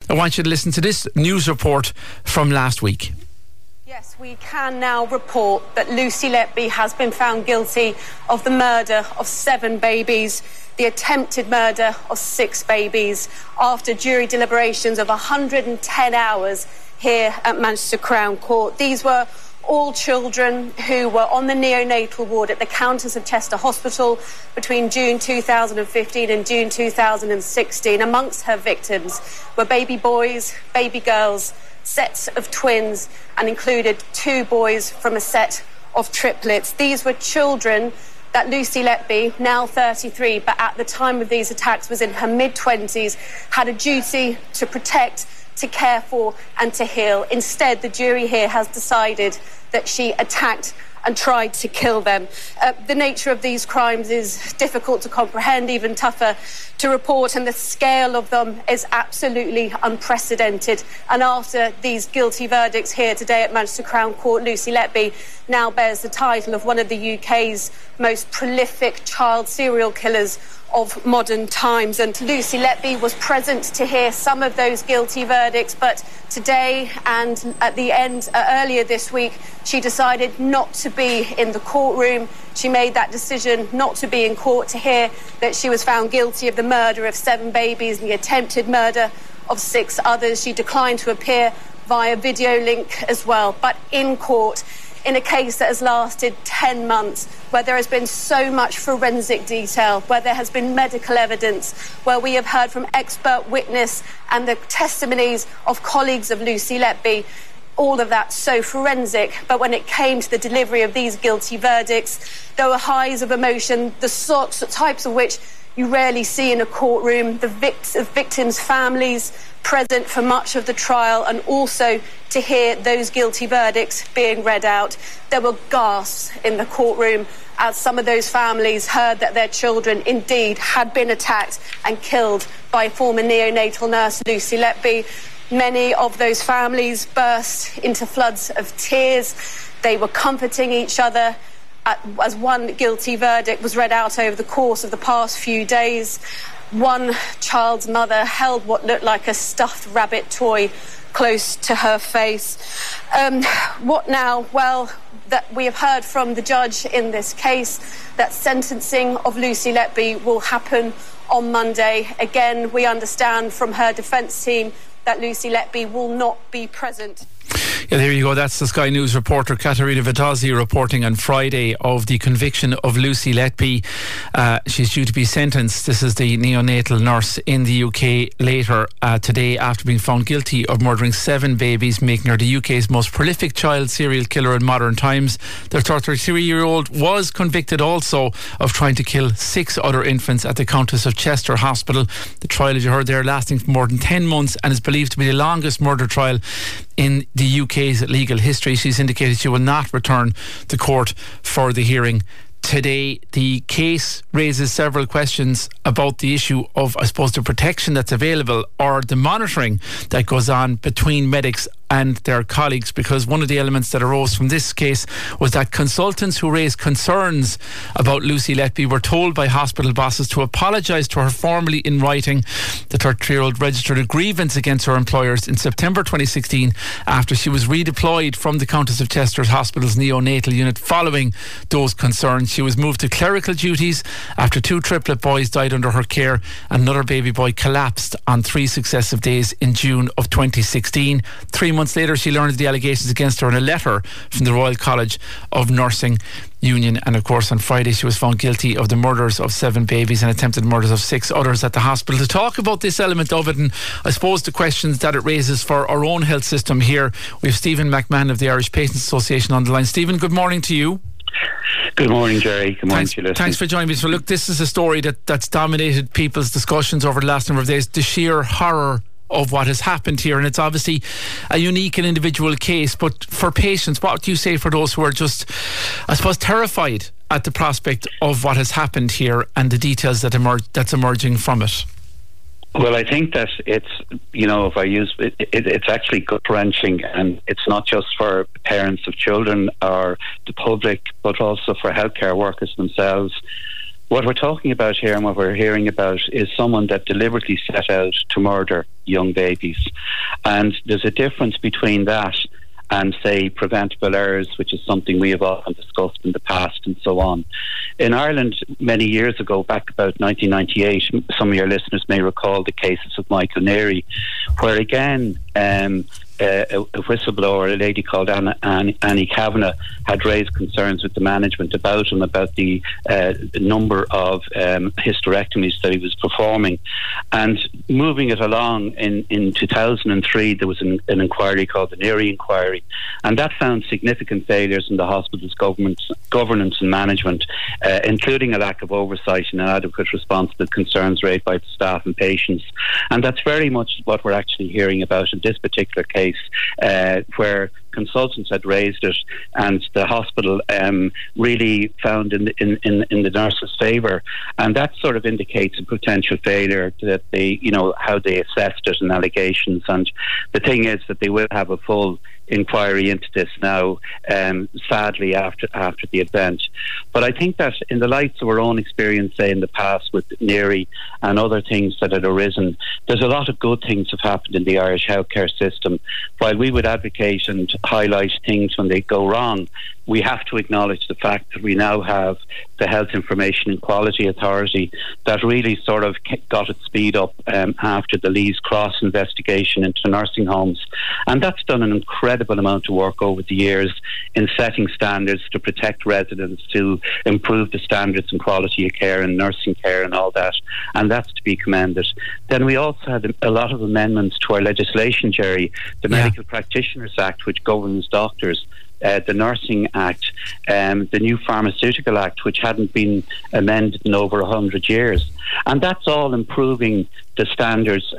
I want you to listen to this news report from last week. Yes, we can now report that Lucy Letby has been found guilty of the murder of 7 babies, the attempted murder of 6 babies, after jury deliberations of 110 hours here at Manchester Crown Court. These were all children who were on the neonatal ward at the Countess of Chester Hospital between June 2015 and June 2016. Amongst her victims were baby boys, baby girls, sets of twins, and included 2 boys from a set of triplets. These were children that Lucy Letby, now 33, but at the time of these attacks was in her mid-20s, had a duty to protect, to care for and to heal. Instead, the jury here has decided that she attacked and tried to kill them. The nature of these crimes is difficult to comprehend, even tougher to report, and the scale of them is absolutely unprecedented. And after these guilty verdicts here today at Manchester Crown Court, Lucy Letby now bears the title of one of the UK's most prolific child serial killers of modern times. And Lucy Letby was present to hear some of those guilty verdicts, but today and at the end, earlier this week, she decided not to be in the courtroom. She made that decision not to be in court to hear that she was found guilty of the murder of 7 babies and the attempted murder of 6 others. She declined to appear via video link as well. But in court, in a case that has lasted 10 months, where there has been so much forensic detail, where there has been medical evidence, where we have heard from expert witness and the testimonies of colleagues of Lucy Letby, all of that so forensic. But when it came to the delivery of these guilty verdicts, there were highs of emotion, the types of which you rarely see in a courtroom. The victims' families present for much of the trial, and also to hear those guilty verdicts being read out. There were gasps in the courtroom as some of those families heard that their children indeed had been attacked and killed by former neonatal nurse Lucy Letby. Many of those families burst into floods of tears. They were comforting each other as one guilty verdict was read out over the course of the past few days. One child's mother held what looked like a stuffed rabbit toy close to her face. What now? Well, that we have heard from the judge in this case that sentencing of Lucy Letby will happen on Monday. Again, we understand from her defence team that Lucy Letby will not be present. Yeah, there you go. That's the Sky News reporter Caterina Vitozzi reporting on Friday of the conviction of Lucy Letby. She's due to be sentenced. This is the neonatal nurse in the UK later today after being found guilty of murdering 7 babies, making her the UK's most prolific child serial killer in modern times. The 33-year-old was convicted also of trying to kill 6 other infants at the Countess of Chester Hospital. The trial, as you heard there, lasting for more than 10 months and is believed to be the longest murder trial in the UK's legal history. She's indicated she will not return to court for the hearing today. The case raises several questions about the issue of, I suppose, the protection that's available or the monitoring that goes on between medics and their colleagues, because one of the elements that arose from this case was that consultants who raised concerns about Lucy Letby were told by hospital bosses to apologise to her formally in writing. The 33-year-old registered a grievance against her employers in September 2016 after she was redeployed from the Countess of Chester's Hospital's neonatal unit following those concerns. She was moved to clerical duties after 2 triplet boys died under her care and another baby boy collapsed on 3 successive days in June of 2016. 3 months later, she learned of the allegations against her in a letter from the Royal College of Nursing Union. And of course, on Friday, she was found guilty of the murders of 7 babies and attempted murders of 6 others at the hospital. To talk about this element of it, and I suppose the questions that it raises for our own health system here, we have Stephen McMahon of the Irish Patients Association on the line. Stephen, good morning to you. Good morning, Jerry. Good morning to you. Thanks for joining me. So look, this is a story that's dominated people's discussions over the last number of days. The sheer horror of what has happened here, and it's obviously a unique and individual case, but for patients, what do you say for those who are just, I suppose, terrified at the prospect of what has happened here and the details that's emerging from it? Well, I think that it's, if I use it, it's actually gut-wrenching, and it's not just for parents of children or the public, but also for healthcare workers themselves. What we're talking about here and what we're hearing about is someone that deliberately set out to murder young babies. And there's a difference between that and, say, preventable errors, which is something we have often discussed in the past and so on. In Ireland, many years ago, back about 1998, some of your listeners may recall the cases of Michael Neary, where again, a whistleblower, a lady called Annie Kavanagh, had raised concerns with the management about him, about the number of hysterectomies that he was performing. And moving it along, in 2003, there was an inquiry called the Neary Inquiry, and that found significant failures in the hospital's governance and management, including a lack of oversight and inadequate response to concerns raised by the staff and patients. And that's very much what we're actually hearing about in this particular case, where consultants had raised it, and the hospital really found in the nurse's favour, and that sort of indicates a potential failure, that they, how they assessed it and allegations. And the thing is that they will have a full inquiry into this now, sadly, after the event. But I think that in the light of our own experience, say, in the past with Neary and other things that had arisen, there's a lot of good things have happened in the Irish healthcare system. While we would advocate and highlight things when they go wrong, we have to acknowledge the fact that we now have the Health Information and Quality Authority that really sort of got its speed up after the Lees Cross investigation into nursing homes. And that's done an incredible amount of work over the years in setting standards to protect residents, to improve the standards and quality of care and nursing care and all that. And that's to be commended. Then we also had a lot of amendments to our legislation, Jerry, the Medical Practitioners Act, which governs doctors, the Nursing Act, the new Pharmaceutical Act, which hadn't been amended in over 100 years. And that's all improving the standards,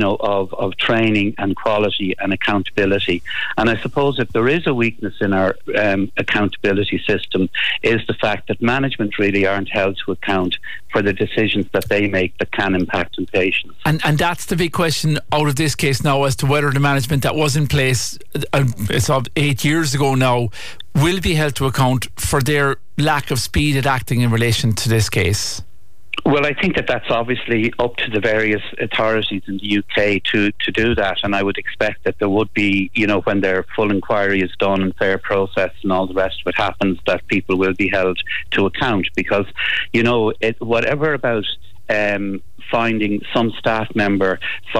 of training and quality and accountability. And I suppose if there is a weakness in our accountability system, is the fact that management really aren't held to account for the decisions that they make that can impact on patients. And that's the big question out of this case now, as to whether the management that was in place, it's 8 years ago now, will be held to account for their lack of speed at acting in relation to this case. Well, I think that that's obviously up to the various authorities in the UK to do that, and I would expect that there would be, when their full inquiry is done and fair process and all the rest of it happens, that people will be held to account, because, whatever about finding some staff member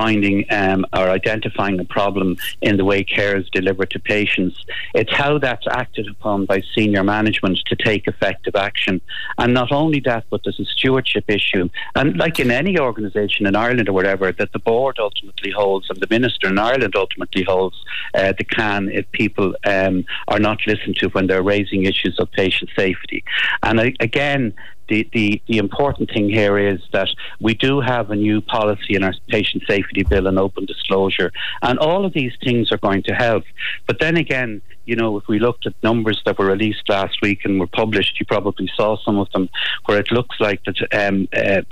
or identifying a problem in the way care is delivered to patients, it's how that's acted upon by senior management to take effective action. And not only that, but there's a stewardship issue, and like in any organisation in Ireland or whatever, that the board ultimately holds and the minister in Ireland ultimately holds the can if people are not listened to when they're raising issues of patient safety. And again, the important thing here is that we do have a new policy in our patient safety bill and open disclosure, and all of these things are going to help. But then again, if we looked at numbers that were released last week and were published, you probably saw some of them, where it looks like that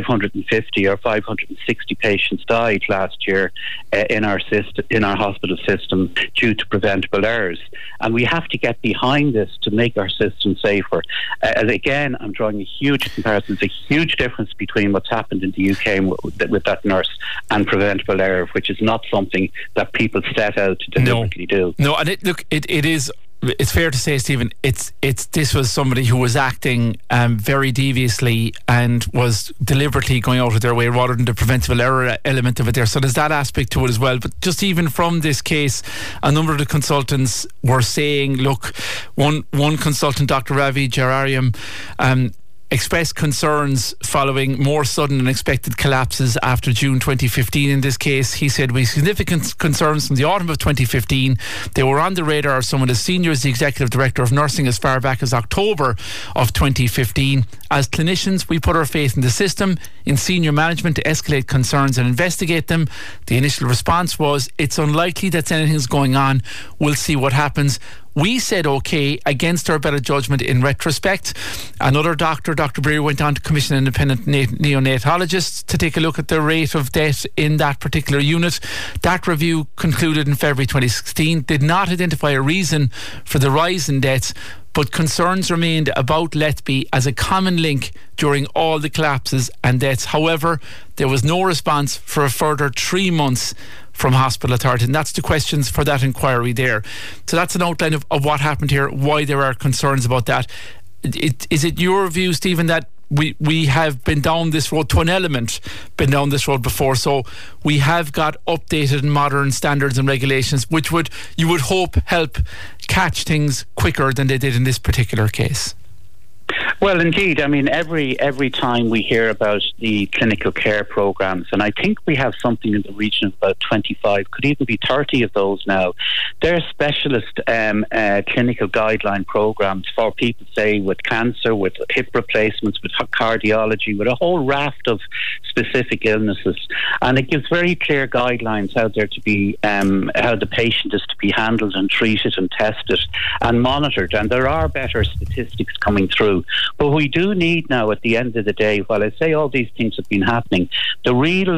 550 or 560 patients died last year in our hospital system due to preventable errors. And we have to get behind this to make our system safer. And again, I'm drawing a huge comparison. There's a huge difference between what's happened in the UK with that nurse and preventable error, which is not something that people set out to deliberately do. No, and it's fair to say, Stephen, this was somebody who was acting very deviously and was deliberately going out of their way rather than the preventable error element of it there. So there's that aspect to it as well. But just even from this case, a number of the consultants were saying, look, one consultant, Dr. Ravi Jarariam, expressed concerns following more sudden and expected collapses after June 2015 in this case. He said, we have significant concerns from the autumn of 2015. They were on the radar of someone as senior as the Executive Director of Nursing as far back as October of 2015. As clinicians, we put our faith in the system, in senior management to escalate concerns and investigate them. The initial response was, it's unlikely that anything's going on. We'll see what happens. We said okay against our better judgment in retrospect. Another doctor, Dr. Breer, went on to commission independent neonatologists to take a look at the rate of death in that particular unit. That review concluded in February 2016, did not identify a reason for the rise in deaths, but concerns remained about Letby as a common link during all the collapses and deaths. However, there was no response for a further 3 months from hospital authority, and that's the questions for that inquiry there. So that's an outline of what happened here, why there are concerns about that. Is it your view, Stephen, that we have been down this road, to an element, been down this road before, so we have got updated and modern standards and regulations which you would hope help catch things quicker than they did in this particular case? Well, indeed. I mean, every time we hear about the clinical care programs, and I think we have something in the region of about 25, could even be 30 of those now. They're specialist clinical guideline programs for people, say, with cancer, with hip replacements, with cardiology, with a whole raft of specific illnesses. And it gives very clear guidelines how they're to be, how the patient is to be handled and treated and tested and monitored. And there are better statistics coming through. But we do need now, at the end of the day, while I say all these things have been happening, the real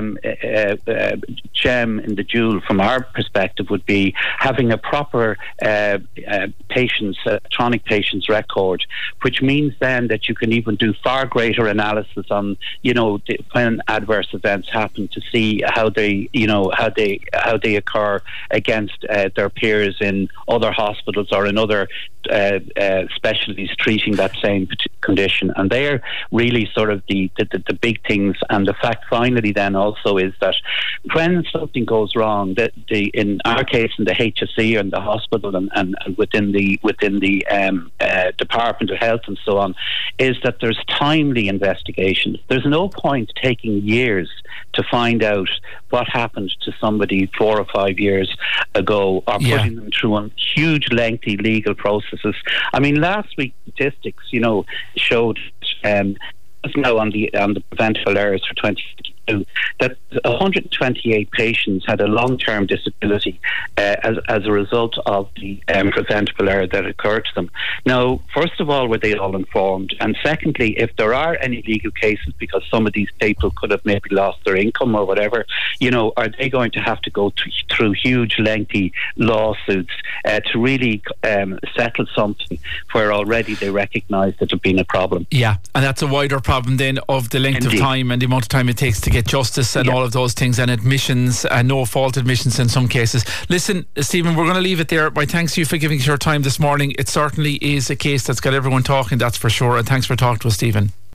gem in the jewel from our perspective would be having a proper electronic patients record, which means then that you can even do far greater analysis on, when adverse events happen, to see how they occur against their peers in other hospitals or in other specialties treating that same condition. And they're really sort of the big things. And the fact finally then also is that when something goes wrong, that in our case in the HSE and the hospital and within the Department of Health and so on, is that there's timely investigations. There's no point taking years to find out what happened to somebody 4 or 5 years ago, or putting them through huge lengthy legal processes. I mean, last week statistics showed now on the preventable errors for 2022 that 128 patients had a long-term disability as a result of the preventable error that occurred to them. Now, first of all, were they all informed? And secondly, if there are any legal cases, because some of these people could have maybe lost their income or whatever, are they going to have to go through huge, lengthy lawsuits to really settle something where already they recognise that there's been a problem? Yeah, and that's a wider problem then of the length of time and the amount of time it takes to get justice and all of those things, and admissions and no fault admissions in some cases. Listen, Stephen, we're going to leave it there. My thanks to you for giving us your time this morning. It certainly is a case that's got everyone talking, that's for sure, and thanks for talking to us, Stephen.